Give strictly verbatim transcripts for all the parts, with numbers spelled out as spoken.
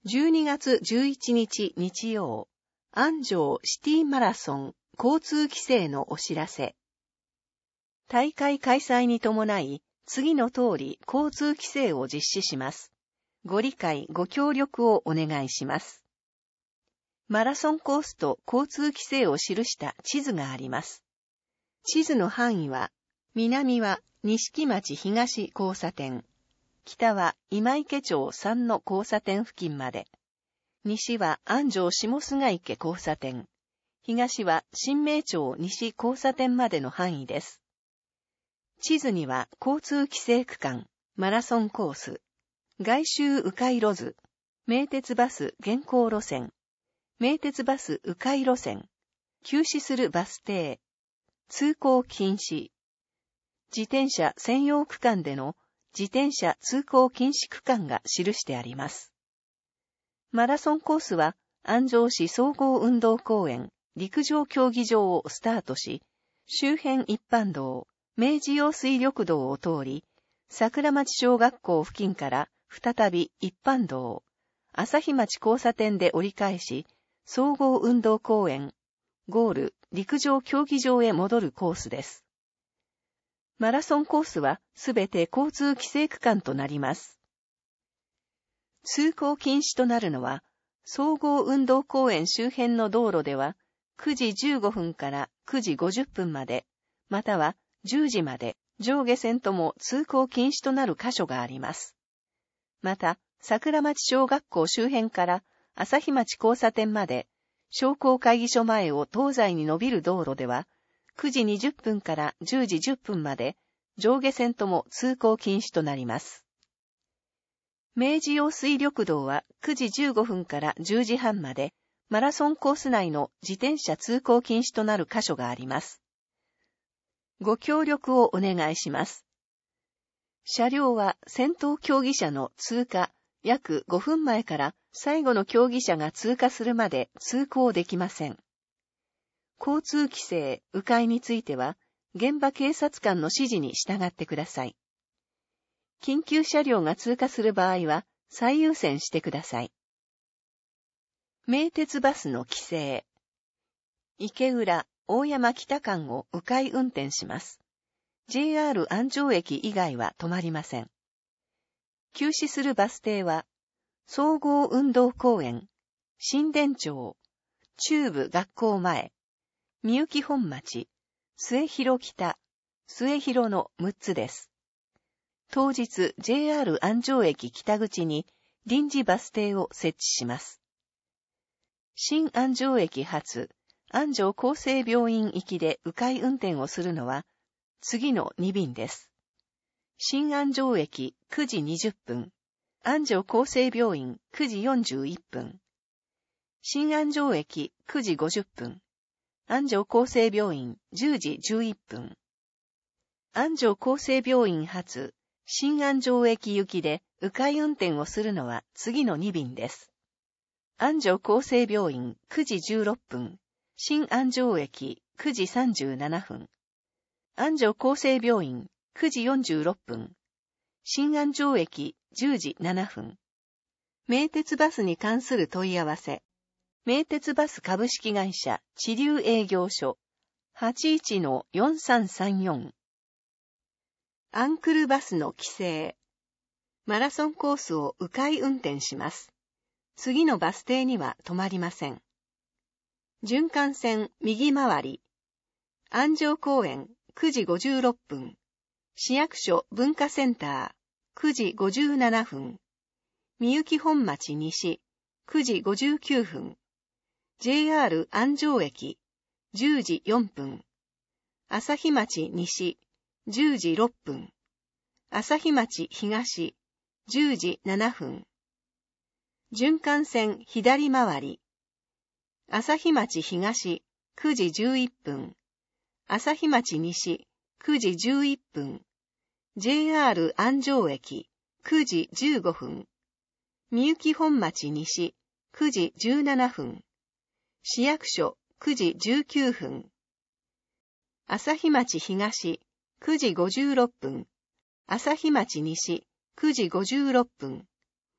じゅうにがつじゅういちにち日曜、安城シティマラソン交通規制のお知らせ。大会開催に伴い、次の通り交通規制を実施します。ご理解、ご協力をお願いします。マラソンコースと交通規制を記した地図があります。地図の範囲は、南は錦町東交差点。北は今池町さんの交差点付近まで。西は安城下菅池交差点。東は新名町西交差点までの範囲です。地図には交通規制区間、マラソンコース、外周迂回路図、名鉄バス現行路線、名鉄バス迂回路線、休止するバス停、通行禁止、自転車専用区間での自転車通行禁止区間が記してあります。マラソンコースは安城市総合運動公園陸上競技場をスタートし、周辺一般道、明治用水緑道を通り、桜町小学校付近から再び一般道、朝日町交差点で折り返し、総合運動公園、ゴール陸上競技場へ戻るコースです。マラソンコースはすべて交通規制区間となります。通行禁止となるのは、総合運動公園周辺の道路では、くじじゅうごふんからくじごじゅっぷんまで、またはじゅうじまで上下線とも通行禁止となる箇所があります。また、桜町小学校周辺から朝日町交差点まで、商工会議所前を東西に伸びる道路では、くじにじゅっぷんからじゅうじじゅっぷんまで上下線とも通行禁止となります。明治用水緑道はくじじゅうごふんからじゅうじはんまでマラソンコース内の自転車通行禁止となる箇所があります。ご協力をお願いします。車両は先頭競技者の通過約ごふんまえから最後の競技者が通過するまで通行できません。交通規制、迂回については、現場警察官の指示に従ってください。緊急車両が通過する場合は、最優先してください。名鉄バスの規制。池浦、大山北間を迂回運転します。ジェイアール 安城駅以外は止まりません。休止するバス停は、総合運動公園、新田町、中部学校前、みゆき本町、末広北、末広のむっつです。当日 ジェイアール 安城駅北口に臨時バス停を設置します。新安城駅発、安城厚生病院行きで迂回運転をするのは次のに便です。新安城駅くじにじゅっぷん、安城厚生病院くじよんじゅういっぷん、新安城駅くじごじゅっぷん、安城厚生病院じゅうじじゅういっぷん。安城厚生病院発、新安城駅行きで迂回運転をするのは次のに便です。安城厚生病院くじじゅうろっぷん、新安城駅くじさんじゅうななふん。安城厚生病院くじよんじゅうろっぷん、新安城駅じゅうじななふん。名鉄バスに関する問い合わせ。名鉄バス株式会社地流営業所 はちいちのよんさんさんよん。アンクルバスの規制。マラソンコースを迂回運転します。次のバス停には止まりません。循環線右回り。安城公園くじごじゅうろっぷん。市役所文化センターくじごじゅうななふん。みゆき本町西くじごじゅうきゅうふん。ジェイアール 安城駅じゅうじよんぷん。朝日町西じゅうじろっぷん。朝日町東じゅうじななふん。循環線左回り。朝日町東くじじゅういっぷん。朝日町西くじじゅういっぷん。ジェイアール 安城駅くじじゅうごふん。みゆき本町西くじじゅうななふん。市役所くじじゅうきゅうふん。朝日町東くじごじゅうろっぷん。朝日町西くじごじゅうろっぷん。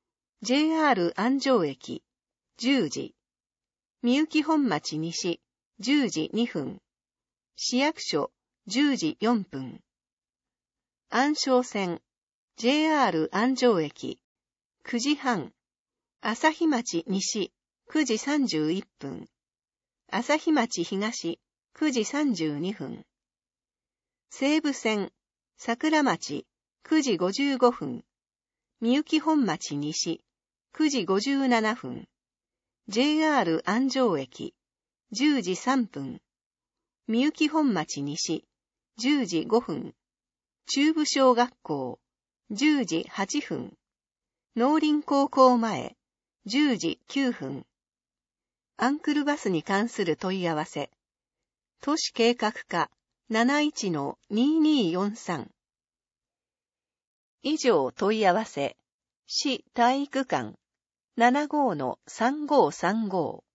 ジェイアール 安城駅、じゅうじ。みゆき本町西、じゅうじにふん。市役所、じゅうじよんぷん。安昌線、ジェイアール 安城駅、くじはん。朝日町西、くじさんじゅういっぷん。朝日町東、くじさんじゅうにふん。西武線、桜町、くじごじゅうごふん。みゆき本町西、くじごじゅうななふん。ジェイアール 安城駅、じゅうじさんぷん。みゆき本町西、じゅうじごふん。中部小学校、じゅうじはっぷん。農林高校前、じゅうじきゅうふん。アンクルバスに関する問い合わせ。都市計画課 なないちのににーよんさん。以上問い合わせ。市体育館 ななごのさんごさんご。